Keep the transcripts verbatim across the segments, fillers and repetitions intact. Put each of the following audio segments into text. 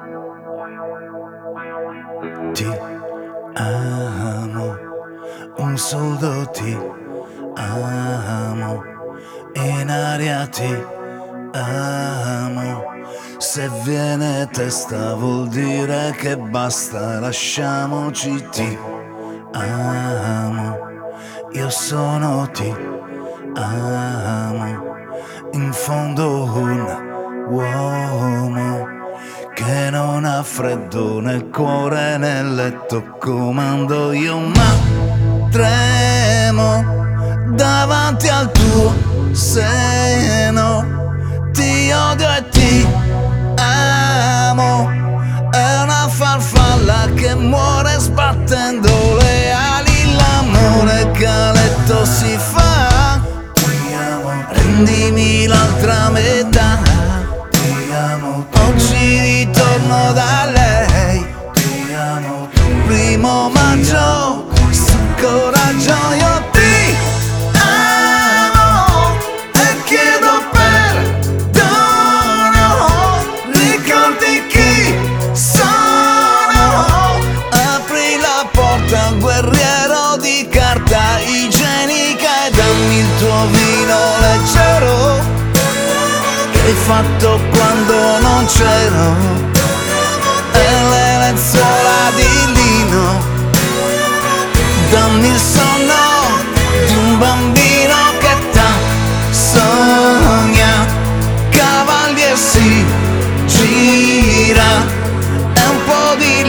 Ti amo, un soldo ti amo, in aria ti amo. Se viene testa vuol dire che basta, lasciamoci, ti amo. Io sono ti amo, in fondo un uomo che non ha freddo nel cuore nel letto, comando io ma tremo davanti al tuo seno. Ti odio e ti amo, è una farfalla che muore sbattendo le ali, l'amore che a letto si fa. Ti amo, rendimi l'altra metà. Ti amo, oggi ritorno da lei. Ti amo, primo maggio, su coraggio io ti amo e chiedo perdono. Ricordi chi sono? Apri la porta, guerriero di carta igienica, e dammi il tuo vino leggero che hai fatto quando non c'ero, e le lenzuola di lino. Dammi il sonno di un bambino che t'ha sogna, cavalier si gira, e un po' di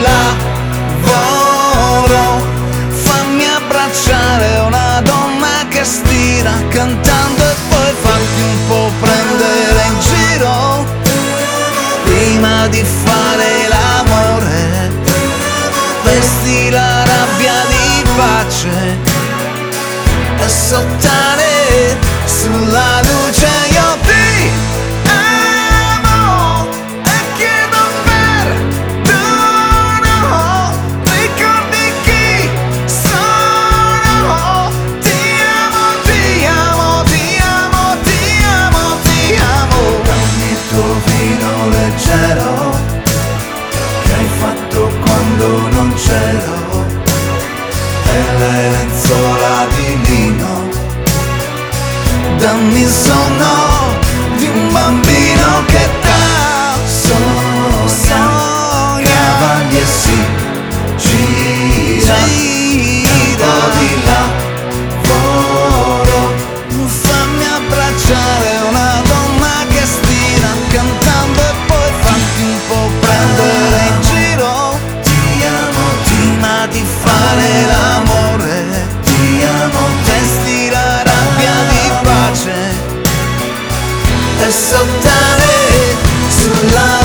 lavoro. Fammi abbracciare una donna che stira cantando, e poi farti un po' prendere in giro prima di fare l'amore. Vesti la rabbia di pace e sottane sulla luce. Io ti amo e chiedo perdono. Ricordi chi sono? Ti amo, ti amo, ti amo, ti amo, ti amo. Dammi il tuo vino leggero che hai fatto quando non c'ero, e le lenzuola di lino. Dammi il sonno di un bambino che t'ha sogna, cavalier si gira, un po' di lavoro. Fammi abbracciare una donna che stira cantando, e poi farti un po' prendere in giro. Ti amo, prima di fare l'amore. Ti amo, testi la rabbia di pace e saltare sulla